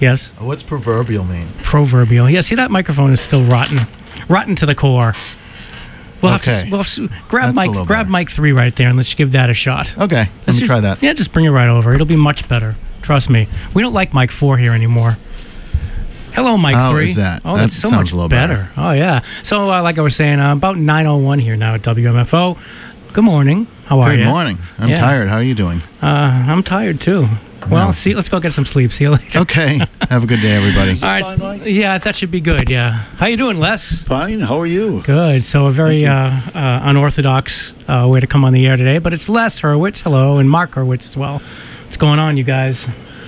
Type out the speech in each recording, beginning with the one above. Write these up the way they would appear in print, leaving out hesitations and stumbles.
Yes. What's proverbial mean? Proverbial. Yeah, see, that microphone is still rotten to the core. We'll have to grab mic 3 right there and let's give that a shot. Okay, let me try that. Yeah, just bring it right over. It'll be much better. Trust me. We don't like mic 4 here anymore. Hello, mic 3. How is that? Oh, that that's so sounds much a little better. Oh, yeah. So, like I was saying, about 9:01 here now at WMFO. Good morning. How are you? Good morning. I'm tired. How are you doing? I'm tired, too. Well, let's go get some sleep. See you later. Okay. Have a good day, everybody. All right. Yeah, that should be good, yeah. How you doing, Les? Fine. How are you? Good. So a very unorthodox way to come on the air today, but it's Les Hurwitz, hello, and Mark Hurwitz as well. What's going on, you guys?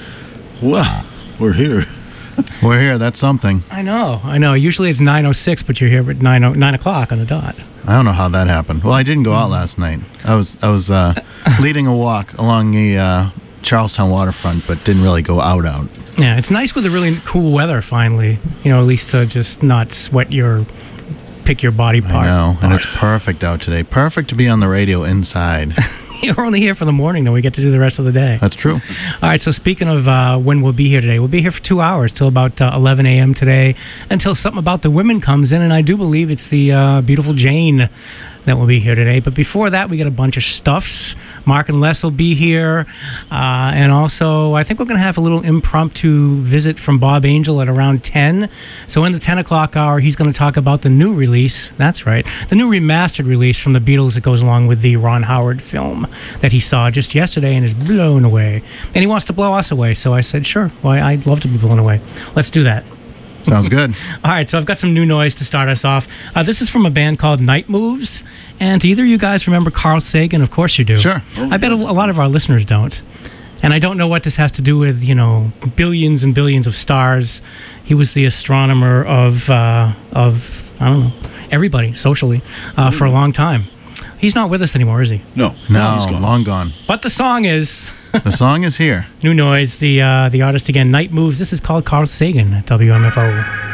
Well, we're here. We're here. That's something. I know. Usually it's 9:06, but you're here at 9 o'clock on the dot. I don't know how that happened. Well, I didn't go out last night. I was leading a walk along the Charlestown waterfront, but didn't really go out. Yeah, it's nice with the really cool weather finally. At least to just not pick your body part. I know, and it's perfect out today. Perfect to be on the radio inside. We're only here for the morning, though. We get to do the rest of the day. That's true. All right, so speaking of when we'll be here today, we'll be here for 2 hours till about 11 a.m. today, until something about the women comes in, and I do believe it's the beautiful Jane that will be here today. But before that, we got a bunch of stuffs. Mark and Les will be here. And also, I think we're going to have a little impromptu visit from Bob Angel at around 10. So in the 10 o'clock hour, he's going to talk about the new release. That's right. The new remastered release from the Beatles that goes along with the Ron Howard film that he saw just yesterday and is blown away. And he wants to blow us away. So I said, sure. Well, I'd love to be blown away. Let's do that. Sounds good. All right, so I've got some new noise to start us off. This is from a band called Night Moves. And do either of you guys remember Carl Sagan? Of course you do. Sure. I bet a lot of our listeners don't. And I don't know what this has to do with, billions and billions of stars. He was the astronomer of I don't know, everybody socially for a long time. He's not with us anymore, is he? No, he's gone. Long gone. But the song is... The song is here. New noise, the artist again, Night Moves. This is called Carl Sagan at WMFO.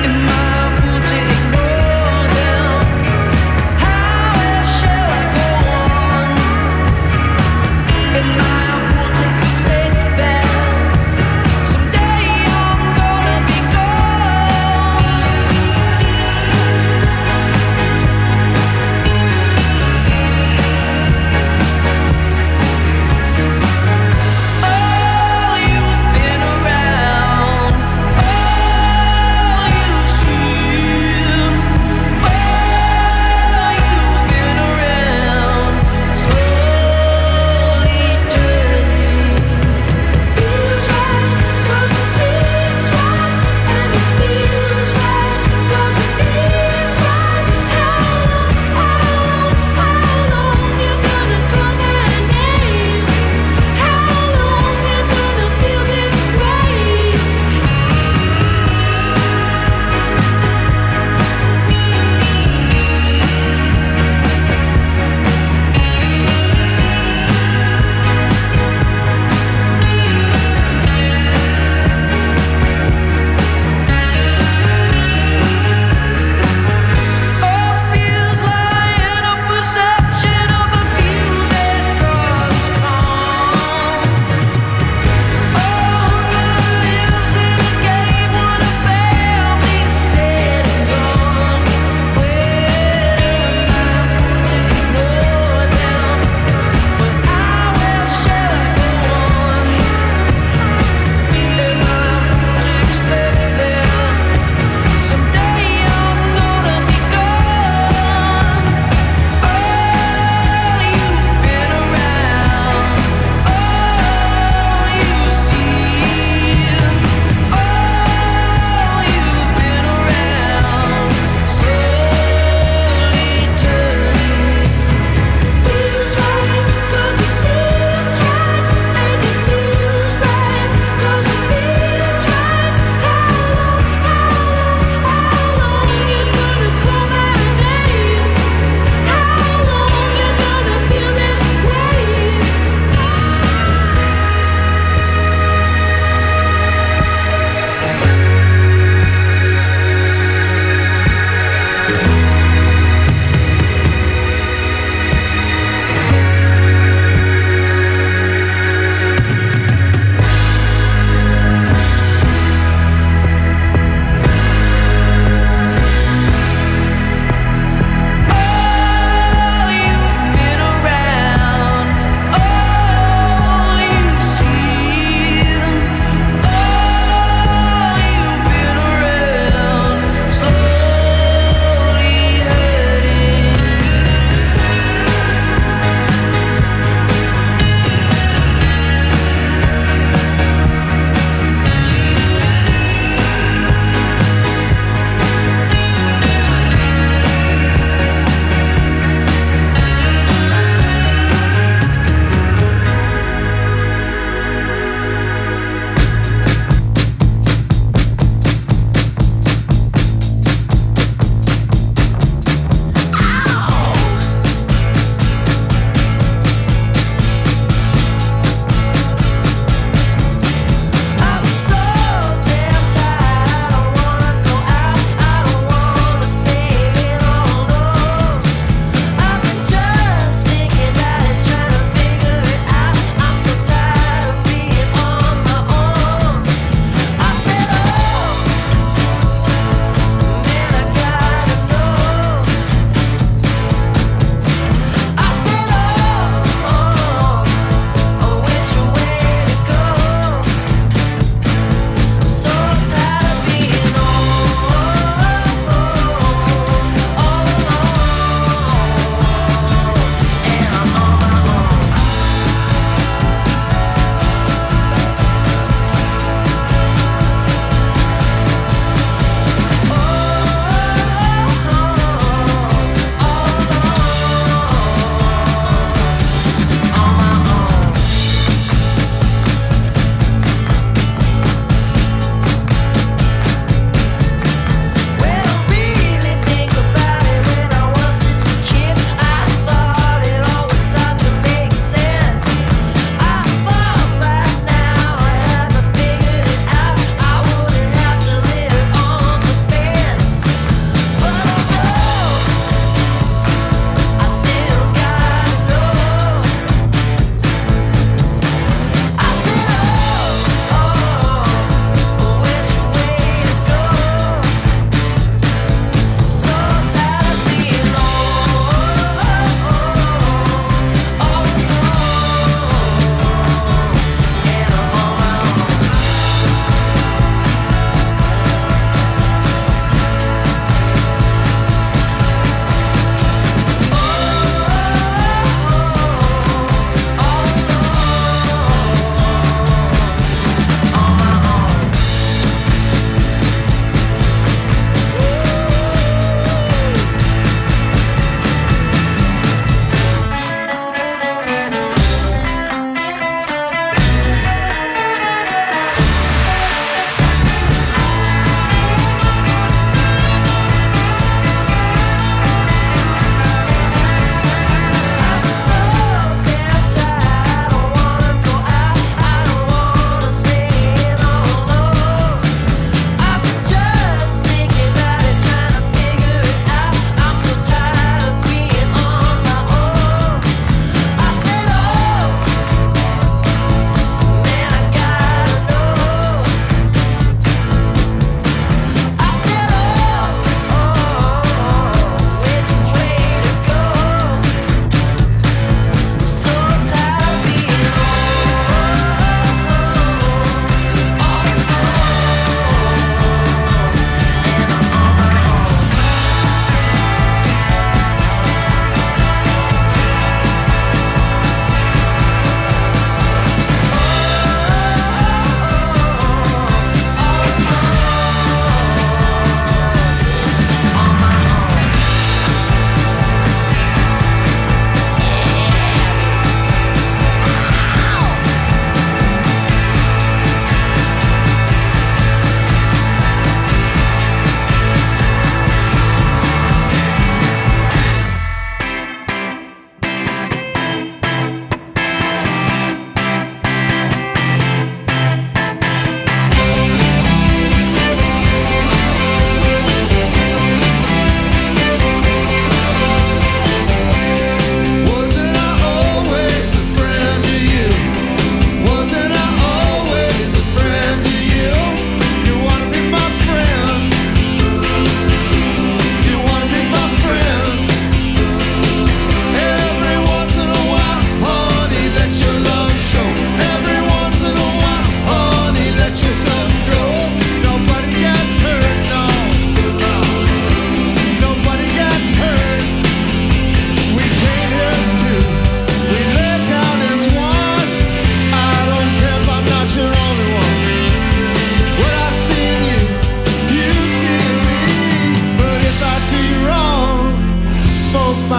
How shall I go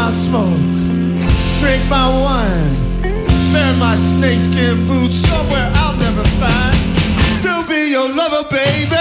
my smoke, drink my wine, wear my snakeskin boots somewhere I'll never find. Still be your lover, baby.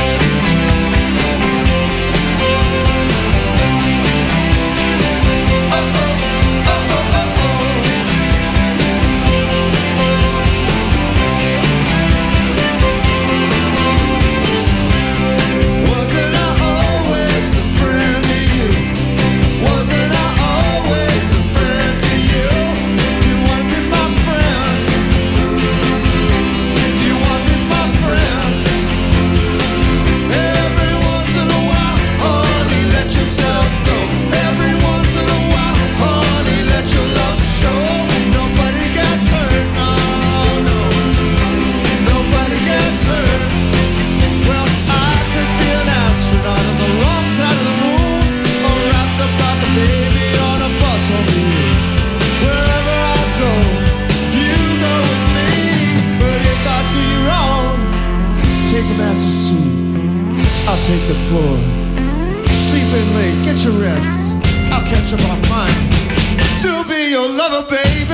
I'll take the floor. Sleeping late, get your rest. I'll catch up on mine. Still be your lover, baby.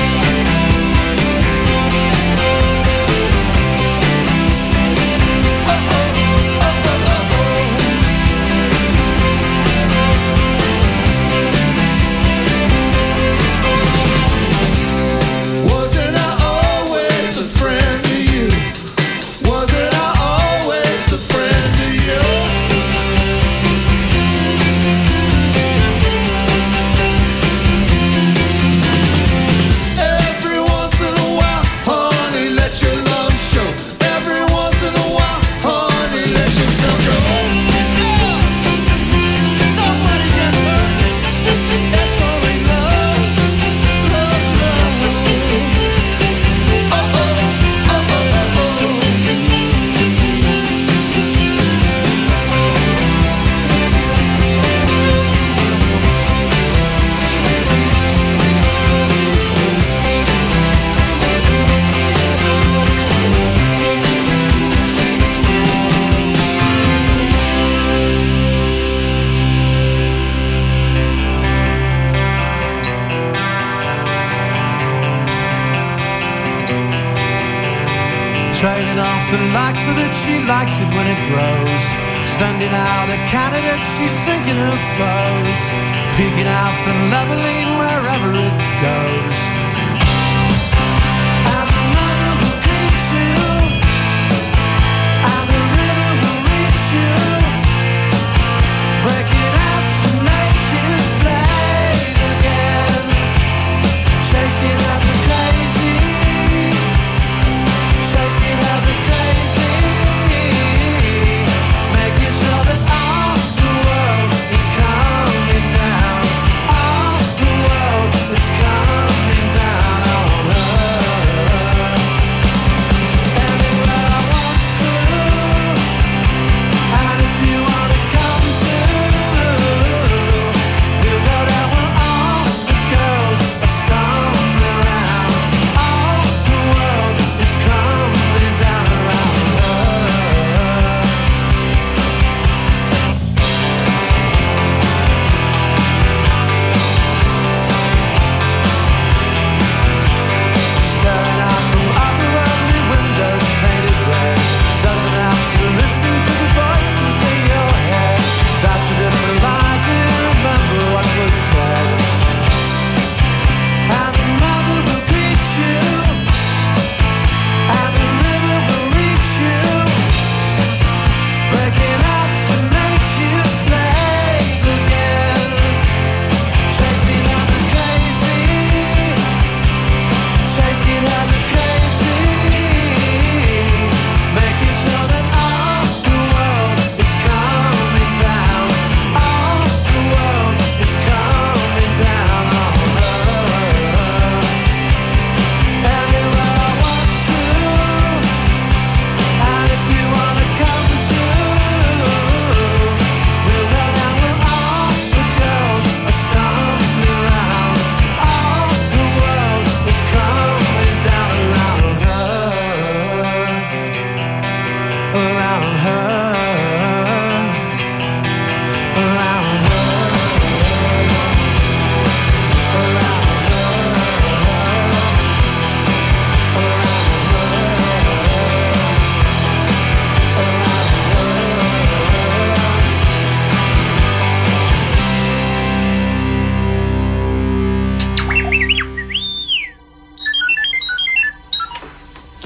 Trailing off the likes of it, she likes it when it grows. Sending out a candidate, she's sinking her foes. Peeking out the leveling wherever it goes. And the mother will greet you, and the river will reach you. Break it out to make you slave again. Chasing out the crazy, chasing out the crazy, making sure that all the world is coming down. All the world is coming down.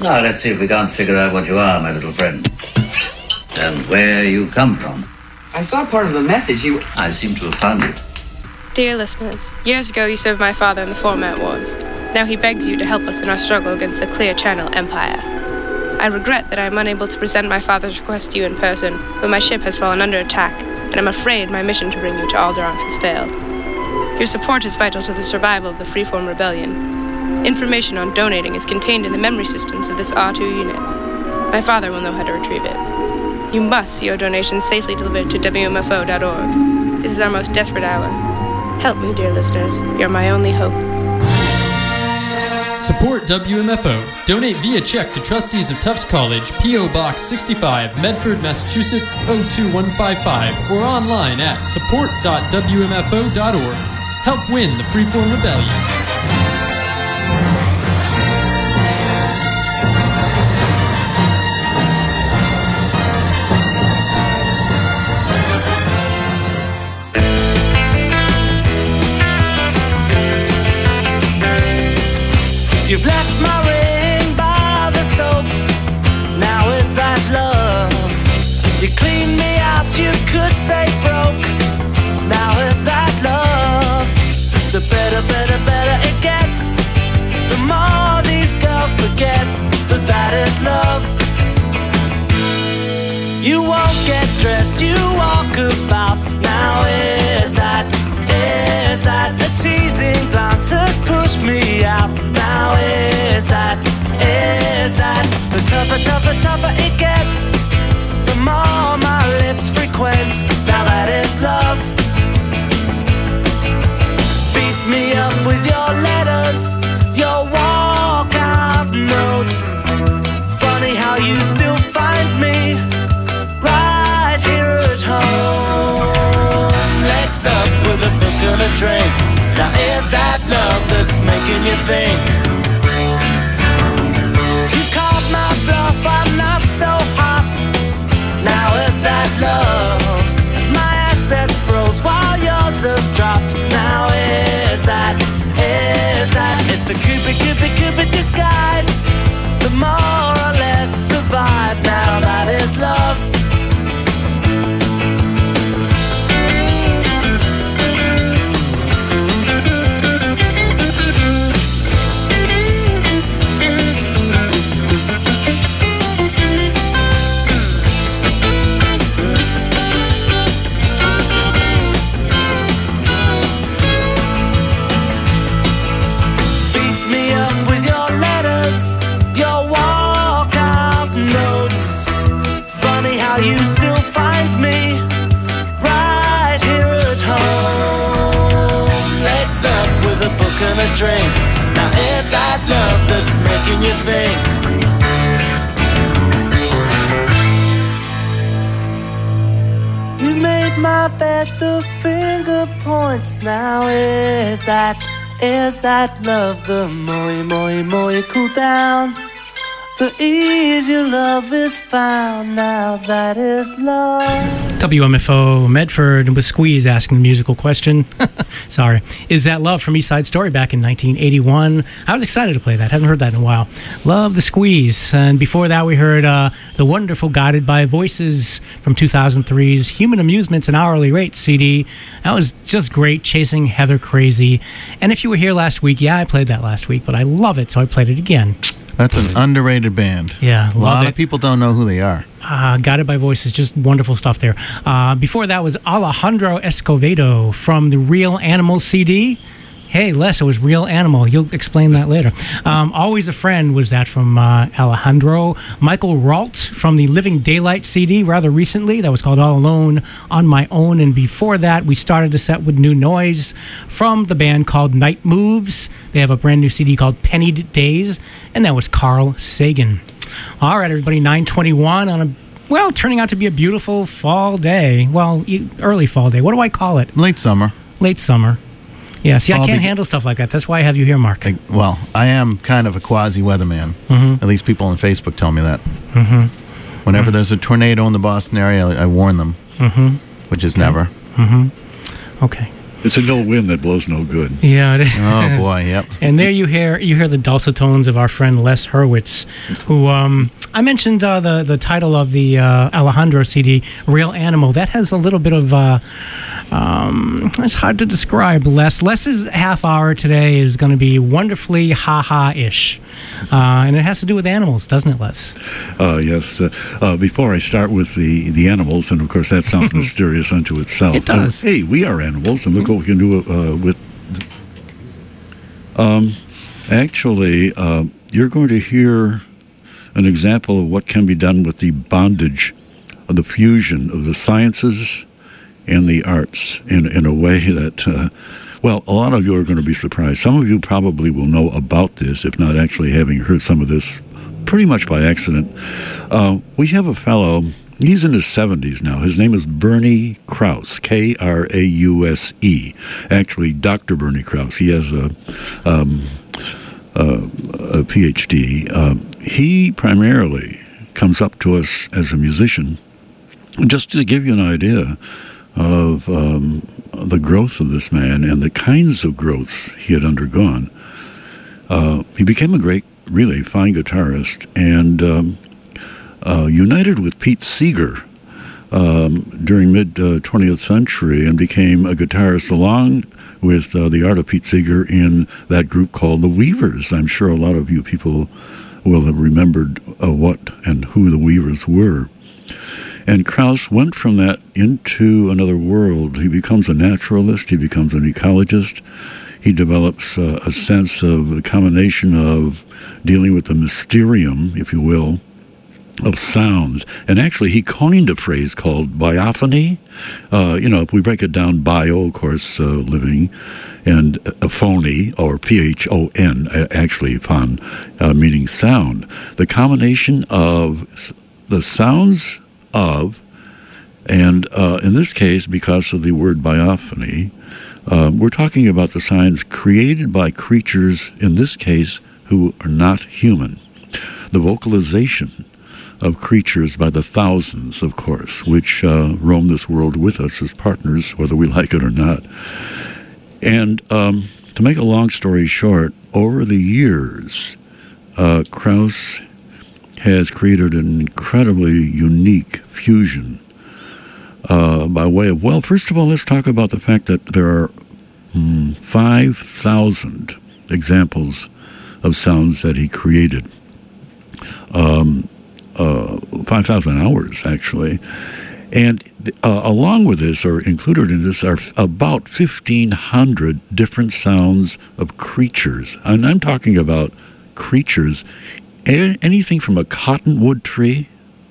Now, let's see if we can't figure out what you are, my little friend. And where you come from. I saw part of the message. I seem to have found it. Dear listeners, years ago you served my father in the Format Wars. Now he begs you to help us in our struggle against the Clear Channel Empire. I regret that I am unable to present my father's request to you in person, but my ship has fallen under attack, and I'm afraid my mission to bring you to Alderaan has failed. Your support is vital to the survival of the Freeform Rebellion. Information on donating is contained in the memory systems of this R2 unit. My father will know how to retrieve it. You must see your donations safely delivered to WMFO.org. This is our most desperate hour. Help me, dear listeners. You're my only hope. Support WMFO. Donate via check to Trustees of Tufts College, P.O. Box 65, Medford, Massachusetts 02155, or online at support.wmfo.org. Help win the Freeform Rebellion. You've left my ring by the soap. Now is that love? You cleaned me out, you could say broke. Now is that love? The better it gets, the more these girls forget that that is love. You won't get dressed, you walk about. Now is that the teasing glance has pushed me out. Now is that the tougher it gets, the more my lips frequent. Now that is love. Beat me up with your letters, your walkout notes. Funny how you still find me right here at home. Legs up with a book and a drink. Now is that love that's making you think? You called my bluff, I'm not so hot. Now is that love? My assets froze while yours have dropped. Now is that? It's a cupid disguised. The more or less survive. Now that is love. You still find me right here at home. Legs up with a book and a drink. Now is that love that's making you think? You made my bed, the finger points. Now is that love? The moi cool down. The ease your love is found, now that is love. WMFO Medford with Squeeze asking the musical question. Sorry. Is That Love from East Side Story back in 1981. I was excited to play that. Haven't heard that in a while. Love the Squeeze. And before that we heard the wonderful Guided by Voices from 2003's Human Amusements and Hourly Rate CD. That was just great, chasing Heather crazy. And if you were here last week, yeah, I played that last week, but I love it, so I played it again. That's an underrated band. Yeah, a lot of people don't know who they are. Guided by Voices, just wonderful stuff there. Before that was Alejandro Escovedo from the Real Animal CD. Hey, Les, it was Real Animal. You'll explain that later. Always a Friend was that from Alejandro. Michael Ralt from the Living Daylight CD rather recently. That was called All Alone on My Own. And before that, we started the set with New Noise from the band called Night Moves. They have a brand new CD called Pennied Days. And that was Carl Sagan. All right, everybody, 9:21 on a, well, turning out to be a beautiful fall day. Well, early fall day. What do I call it? Late summer. Late summer. Yeah, see, I can't handle stuff like that. That's why I have you here, Mark. Well, I am kind of a quasi-weatherman. Mm-hmm. At least people on Facebook tell me that. Mm-hmm. Whenever there's a tornado in the Boston area, I warn them, mm-hmm. which is never. Mm-hmm. Okay. It's a no wind that blows no good. Yeah, it is. Oh boy, yep. And there you hear the dulcet tones of our friend Les Hurwitz, who I mentioned the title of the Alejandro CD, Real Animal. That has a little bit of it's hard to describe. Les's half hour today is going to be wonderfully ha-ha-ish, and it has to do with animals, doesn't it, Les? Yes. Before I start with the animals, and of course that sounds mysterious unto itself. It does. Hey, we are animals, and look what we can do with. Actually, you're going to hear an example of what can be done with the bondage of the fusion of the sciences and the arts in a way that, well, a lot of you are going to be surprised. Some of you probably will know about this, if not actually having heard some of this pretty much by accident. We have a fellow, he's in his 70s now. His name is Bernie Krause, Krause. Actually, Dr. Bernie Krause. He has a PhD. He primarily comes up to us as a musician. Just to give you an idea of the growth of this man and the kinds of growths he had undergone, he became a great, really fine guitarist, and united with Pete Seeger during mid-20th century and became a guitarist along with the art of Pete Seeger in that group called the Weavers. I'm sure a lot of you people will have remembered what and who the Weavers were. And Krause went from that into another world. He becomes a naturalist. He becomes an ecologist. He develops a sense of a combination of dealing with the mysterium, if you will, of sounds. And actually, he coined a phrase called biophony. If we break it down, bio, of course, living, and a phony, or P-H-O-N, actually, phon, meaning sound. The combination of the sounds of, and in this case, because of the word biophony, we're talking about the sounds created by creatures, in this case, who are not human. The vocalization of creatures by the thousands, of course, which roam this world with us as partners, whether we like it or not. And to make a long story short, over the years, Krause has created an incredibly unique fusion by way of, well, first of all, let's talk about the fact that there are 5,000 examples of sounds that he created. 5,000 hours, actually. And along with this, or included in this, are about 1,500 different sounds of creatures. And I'm talking about creatures, anything from a cottonwood tree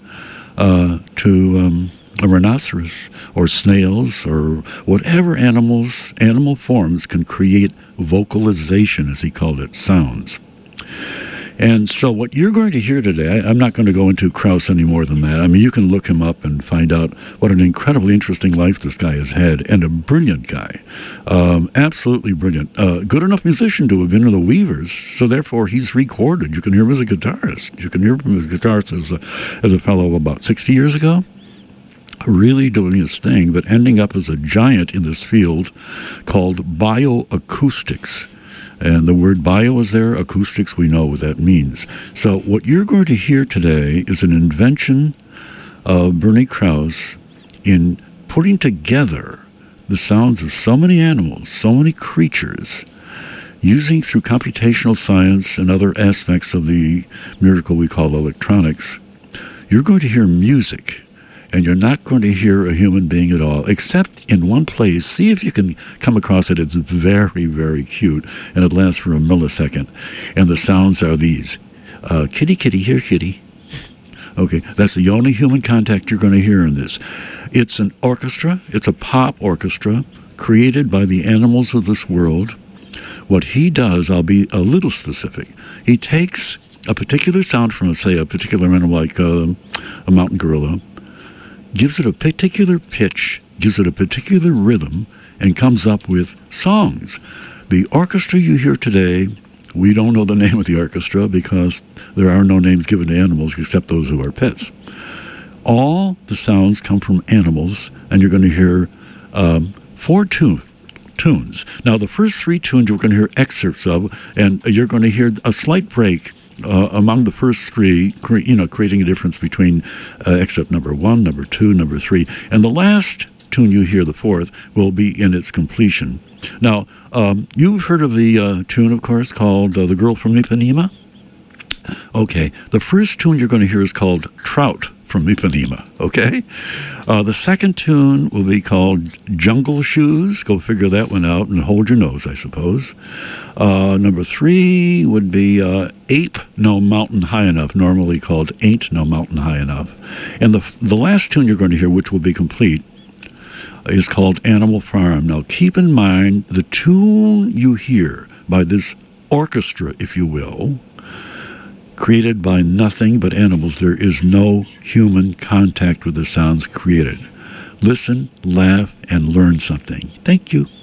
to a rhinoceros or snails or whatever animal forms can create vocalization, as he called it, sounds. And so what you're going to hear today, I'm not going to go into Krause any more than that. I mean, you can look him up and find out what an incredibly interesting life this guy has had, and a brilliant guy. Absolutely brilliant. Good enough musician to have been in the Weavers, so therefore he's recorded. You can hear him as a guitarist. You can hear him as a guitarist as a fellow about 60 years ago, really doing his thing, but ending up as a giant in this field called bioacoustics. And the word bio is there, acoustics, we know what that means. So what you're going to hear today is an invention of Bernie Krause in putting together the sounds of so many animals, so many creatures, using through computational science and other aspects of the miracle we call electronics. You're going to hear music, and you're not going to hear a human being at all, except in one place. See if you can come across it. It's very, very cute, and it lasts for a millisecond. And the sounds are these. Kitty, kitty, here, kitty. Okay, that's the only human contact you're going to hear in this. It's an orchestra. It's a pop orchestra created by the animals of this world. What he does, I'll be a little specific. He takes a particular sound from, say, a particular animal like a mountain gorilla, gives it a particular pitch, gives it a particular rhythm, and comes up with songs. The orchestra you hear today, we don't know the name of the orchestra because there are no names given to animals except those who are pets. All the sounds come from animals, and you're going to hear 4 tunes tunes. Now, the first three tunes we're going to hear excerpts of, and you're going to hear a slight break among the first three, creating a difference between excerpt number 1, number 2, number 3. And the last tune you hear, the fourth, will be in its completion. Now, you've heard of the tune, of course, called The Girl from Ipanema? Okay, the first tune you're going to hear is called Trout from Ipanema, okay? The second tune will be called Jungle Shoes. Go figure that one out and hold your nose, I suppose. Number 3 would be Ape No Mountain High Enough, normally called Ain't No Mountain High Enough. And the last tune you're going to hear, which will be complete, is called Animal Farm. Now, keep in mind the tune you hear by this orchestra, if you will, created by nothing but animals. There is no human contact with the sounds created. Listen, laugh, and learn something. Thank you.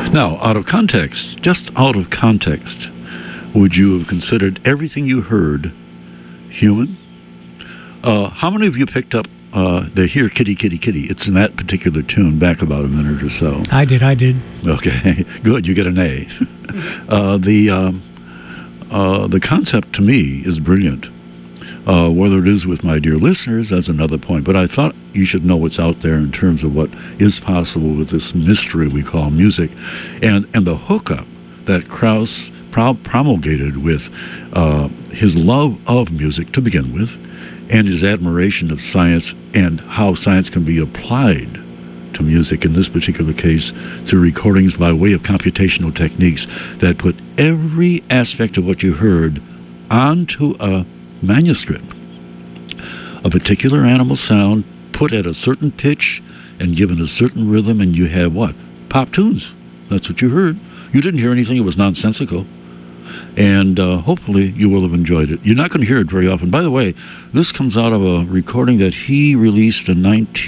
Now, out of context, just out of context, would you have considered everything you heard human? How many of you picked up the "Here, Kitty, Kitty, Kitty"? It's in that particular tune back about a minute or so. I did. Okay, good. You get an A. The concept to me is brilliant. Whether it is with my dear listeners, that's another point. But I thought you should know what's out there in terms of what is possible with this mystery we call music, and the hookup that Krauss promulgated with his love of music to begin with, and his admiration of science and how science can be applied to music, in this particular case, to recordings by way of computational techniques that put every aspect of what you heard onto a manuscript. A particular animal sound put at a certain pitch and given a certain rhythm, and you have what? Pop tunes. That's what you heard. You didn't hear anything that was nonsensical. And hopefully you will have enjoyed it. You're not going to hear it very often. By the way, this comes out of a recording that he released in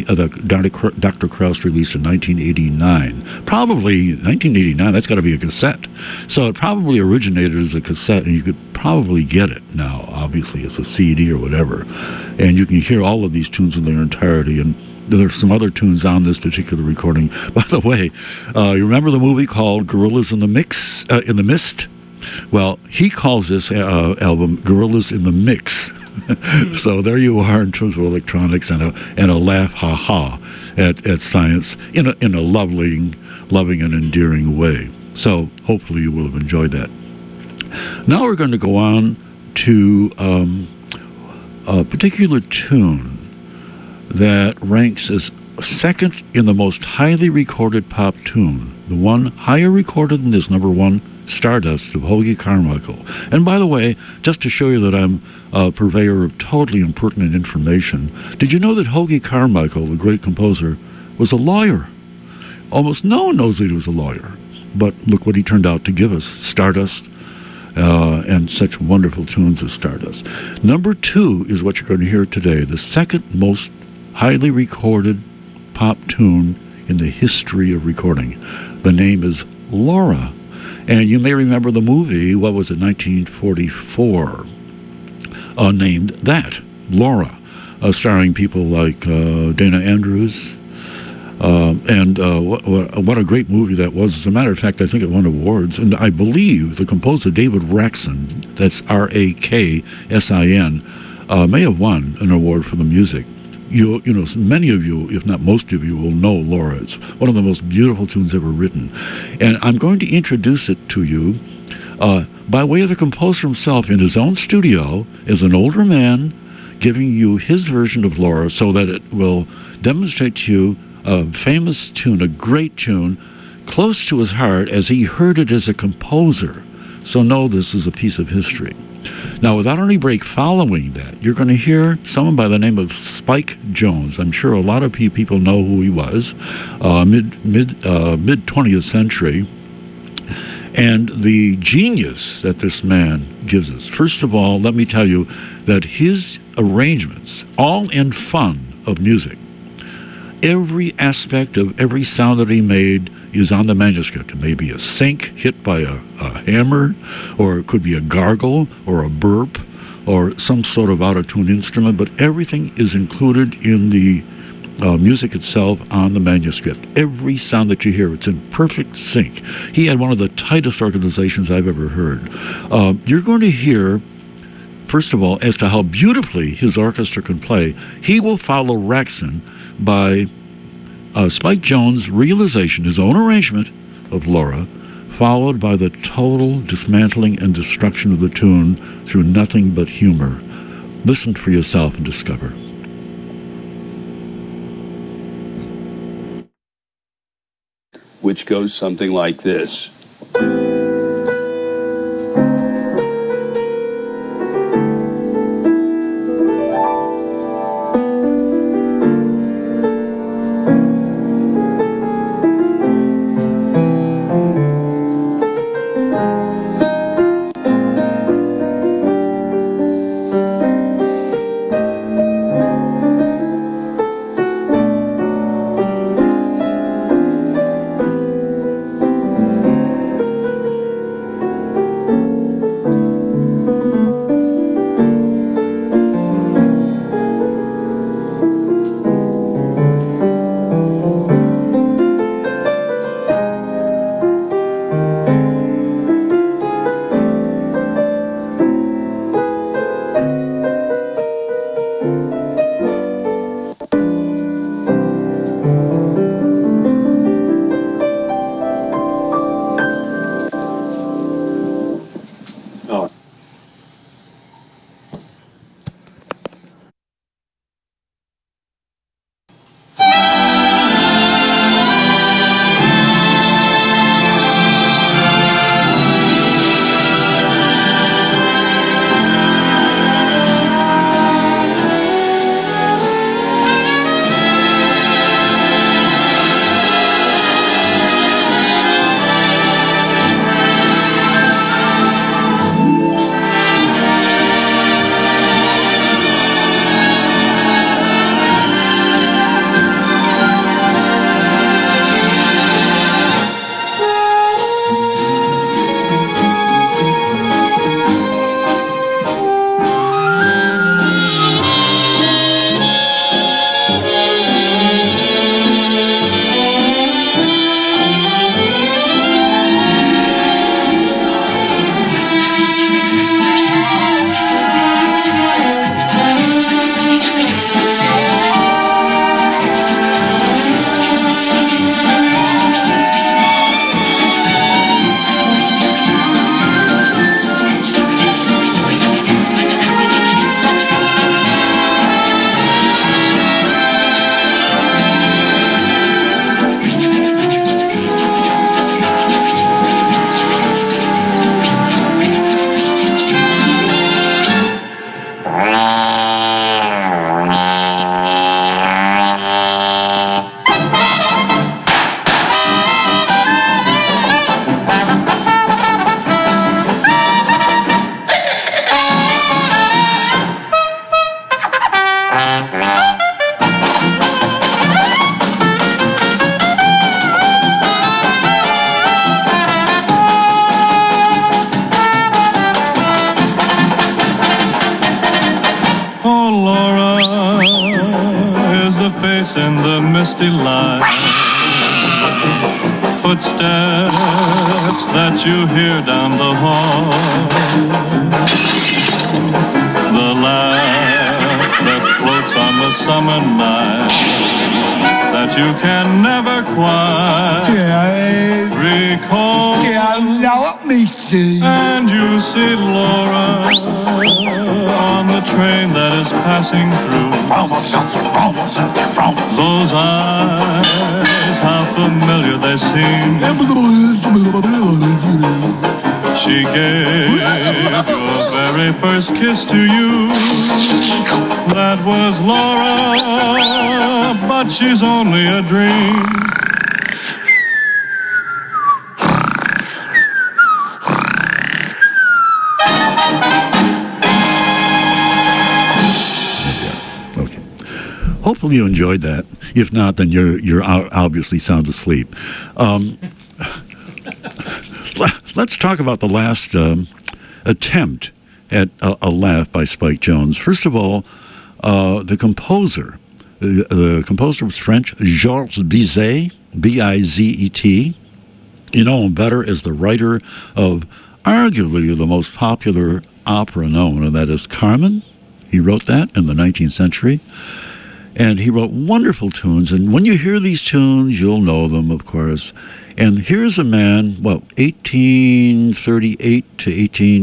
Dr. Krauss released in 1989. Probably 1989, that's got to be a cassette. So it probably originated as a cassette, and you could probably get it now, obviously, as a CD or whatever. And you can hear all of these tunes in their entirety. And there are some other tunes on this particular recording. By the way, you remember the movie called Gorillas in the Mist? Well, he calls this album "Gorillas in the Mix." So there you are in terms of electronics and a laugh, ha ha, at science in a loving and endearing way. So hopefully you will have enjoyed that. Now we're going to go on to a particular tune that ranks as second in the most highly recorded pop tune. The one higher recorded than this, number one, Stardust of Hoagy Carmichael. And by the way, just to show you that I'm a purveyor of totally impertinent information, did you know that Hoagy Carmichael, the great composer, was a lawyer? Almost no one knows that he was a lawyer. But look what he turned out to give us, Stardust, and such wonderful tunes as Stardust. Number two is what you're going to hear today, the second most highly recorded pop tune in the history of recording. The name is Laura. And you may remember the movie, what was it, 1944, named that, Laura, starring people like Dana Andrews. And what a great movie that was. As a matter of fact, I think it won awards. And I believe the composer David Raksin, that's Raksin, may have won an award for the music. You know, many of you, if not most of you, will know Laura. It's one of the most beautiful tunes ever written. And I'm going to introduce it to you by way of the composer himself in his own studio as an older man, giving you his version of Laura so that it will demonstrate to you a famous tune, a great tune, close to his heart as he heard it as a composer. So know this is a piece of history. Now, without any break following that, you're going to hear someone by the name of Spike Jones. I'm sure a lot of people know who he was, mid-20th century, and the genius that this man gives us. First of all, let me tell you that his arrangements, all in fun of music, every aspect of every sound that he made is on the manuscript. It may be a sink hit by a hammer, or it could be a gargle or a burp or some sort of out-of-tune instrument, but everything is included in the music itself on the manuscript. Every sound that you hear, it's in perfect sync. He had one of the tightest organizations I've ever heard. You're going to hear, first of all, as to how beautifully his orchestra can play. He will follow Raksin by Spike Jones' realization, his own arrangement of Laura, followed by the total dismantling and destruction of the tune through nothing but humor. Listen for yourself and discover. Which goes something like this. In the misty light, footsteps that you hear down the hall, the laugh that floats on the summer night that you can never quite recall. Let me see. And you see Laura on the train that is passing through. Those eyes, how familiar they seem. She gave your very first kiss to you. That was Laura, but she's only a dream. Hopefully you enjoyed that. If not, then you're obviously sound asleep. Let's talk about the last attempt at a laugh by Spike Jones. First of all, the composer. The composer was French, Georges Bizet, B-I-Z-E-T. You know him better as the writer of arguably the most popular opera known, and that is Carmen. He wrote that in the 19th century. And he wrote wonderful tunes. And when you hear these tunes, you'll know them, of course. And here's a man, 1838 to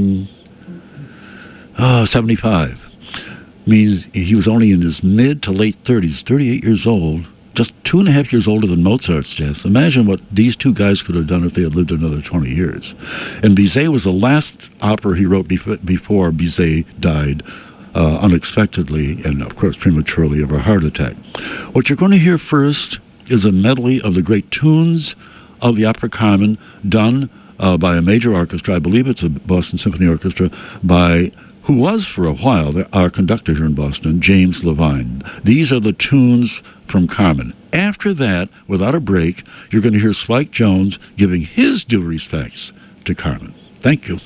1875. Means he was only in his mid to late 30s, 38 years old, just 2.5 years older than Mozart's death. Imagine what these two guys could have done if they had lived another 20 years. And Bizet was the last opera he wrote before Bizet died. Unexpectedly and, of course, prematurely of a heart attack. What you're going to hear first is a medley of the great tunes of the opera Carmen done by a major orchestra. I believe it's a Boston Symphony Orchestra by who was for a while our conductor here in Boston, James Levine. These are the tunes from Carmen. After that, without a break, you're going to hear Spike Jones giving his due respects to Carmen. Thank you.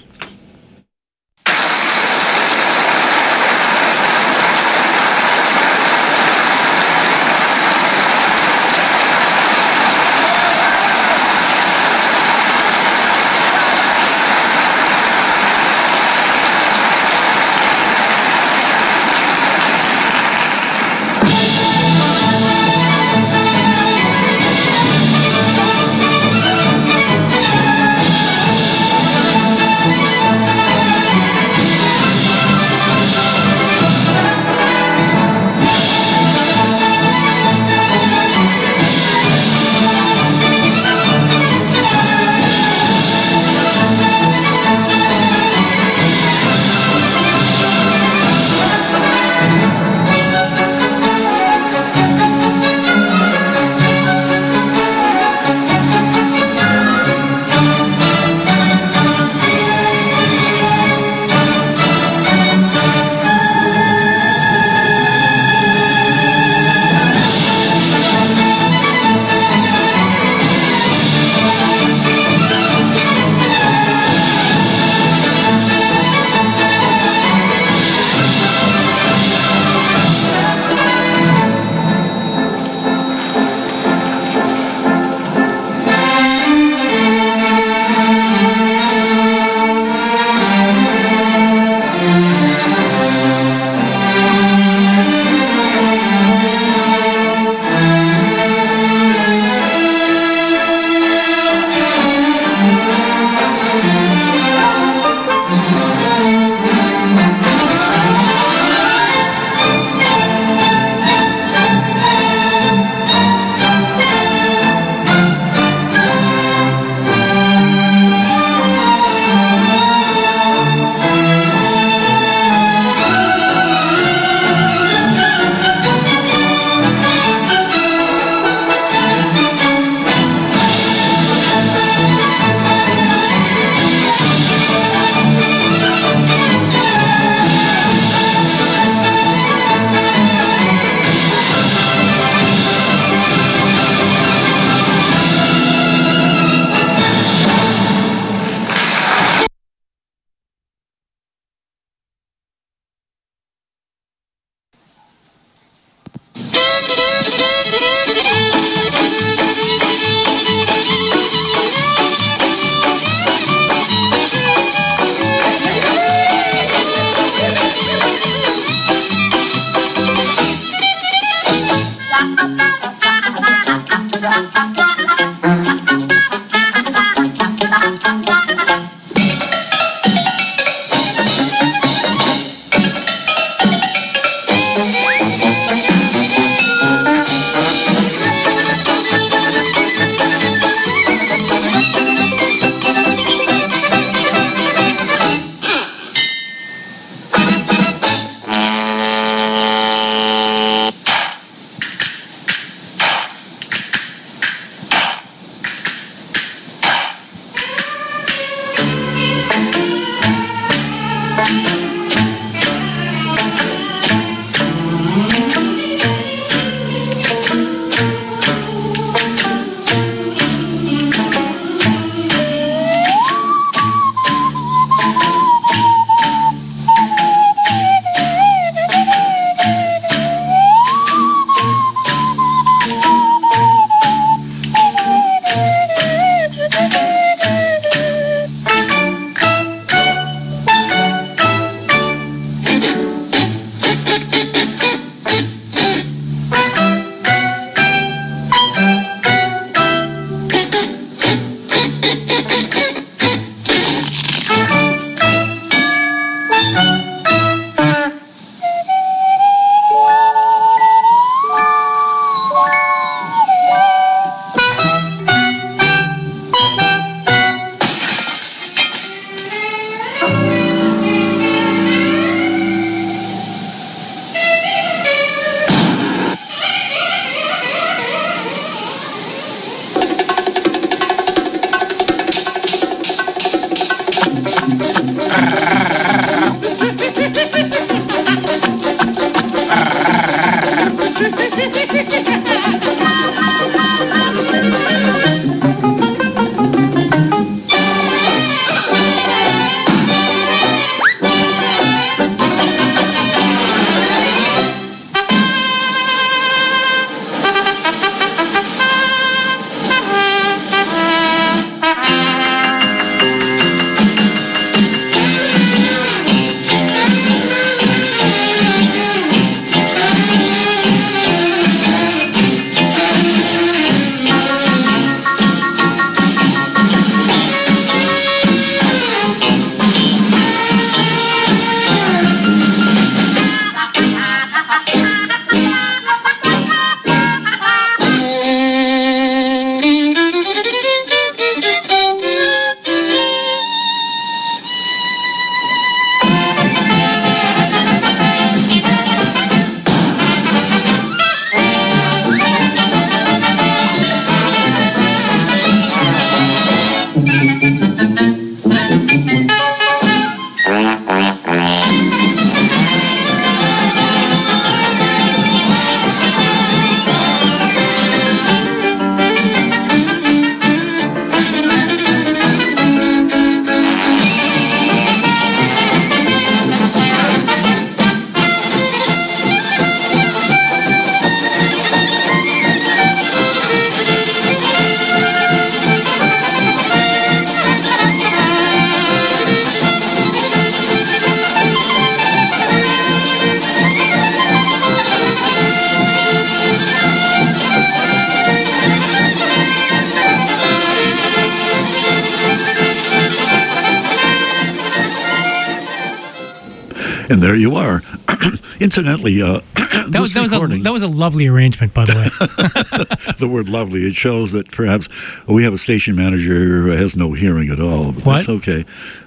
And there you are. Incidentally, that was a lovely arrangement, by the way. The word lovely, it shows that perhaps we have a station manager who has no hearing at all. But What? That's okay.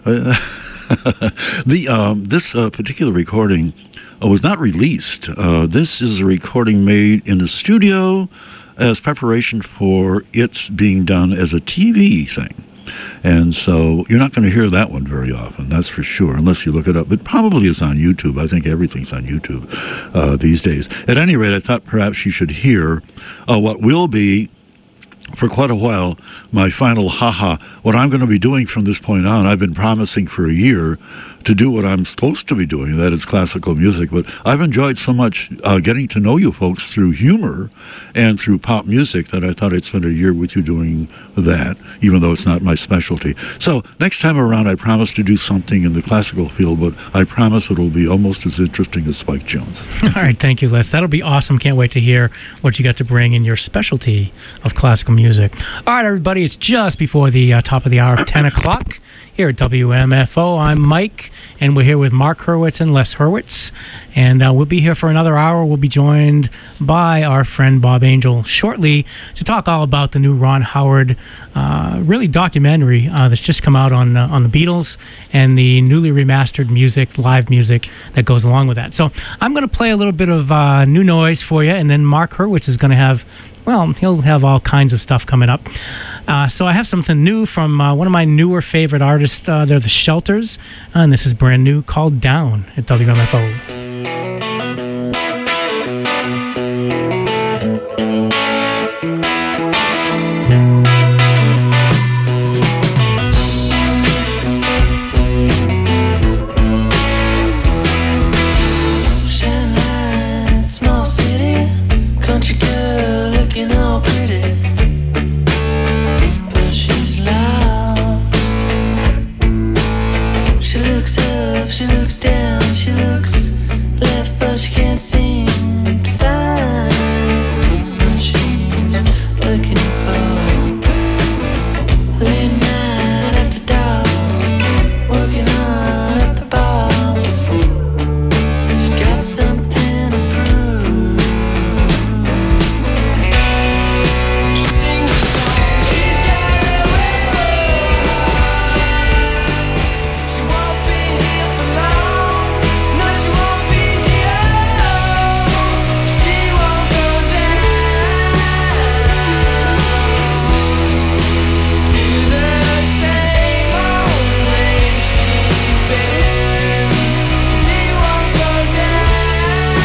This particular recording was not released. This is a recording made in the studio as preparation for its being done as a TV thing. And so you're not going to hear that one very often, that's for sure, unless you look it up. It probably is on YouTube. I think everything's on YouTube these days. At any rate, I thought perhaps you should hear what will be, for quite a while, my final what I'm going to be doing from this point on. I've been promising for a year to do what I'm supposed to be doing, that is classical music, but I've enjoyed so much getting to know you folks through humor and through pop music that I thought I'd spend a year with you doing that, even though it's not my specialty. So next time around, I promise to do something in the classical field, but I promise it'll be almost as interesting as Spike Jones. All right, thank you, Les. That'll be awesome. Can't wait to hear what you got to bring in your specialty of classical music. All right, everybody, it's just before the top of the hour of 10 o'clock here at WMFO. I'm Mike, and we're here with Mark Hurwitz and Les Hurwitz, and we'll be here for another hour. We'll be joined by our friend Bob Angel shortly to talk all about the new Ron Howard really documentary that's just come out on the Beatles and the newly remastered music, live music that goes along with that. So I'm going to play a little bit of new noise for you, and then Mark Hurwitz is going to have, well, he'll have all kinds of stuff coming up. So I have something new from one of my newer favorite artists. They're the Shelters, and this is brand new, called Down at WMFO. She looks down, she looks left, but she can't seem to find what she's looking for. Late night after dark, working on at the bar. She's got something to prove. She sings a song, she's got it with her. She won't be here for long. No, she won't be here. She won't go down to the same old place she's been. She won't go down.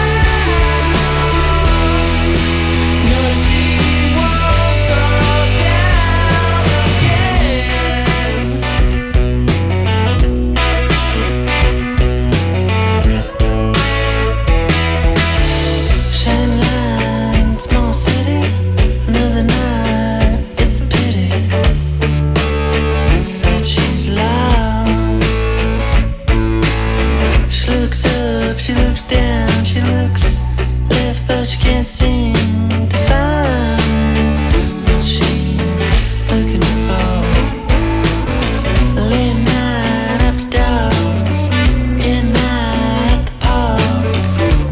No, she won't go down again. Shine line, small city, another night. It's a pity that she's lost. She looks up, she looks down, she looks left, but she can't see